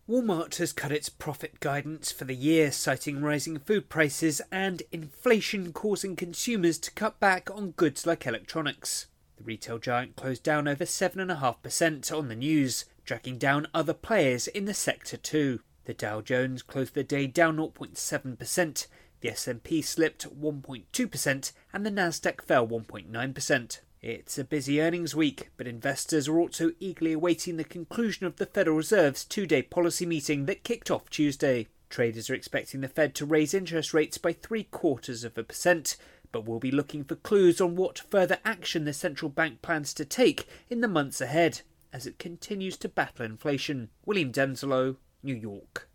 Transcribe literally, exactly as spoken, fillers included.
Walmart has cut its profit guidance for the year, citing rising food prices and inflation causing consumers to cut back on goods like electronics. The retail giant closed down over seven point five percent on the news, dragging down other players in the sector too. The Dow Jones closed the day down zero point seven percent, the S and P slipped one point two percent and the Nasdaq fell one point nine percent. It's a busy earnings week, but investors are also eagerly awaiting the conclusion of the Federal Reserve's two-day policy meeting that kicked off Tuesday. Traders are expecting the Fed to raise interest rates by three quarters of a percent, but will be looking for clues on what further action the central bank plans to take in the months ahead, as it continues to battle inflation. William Denslow, New York.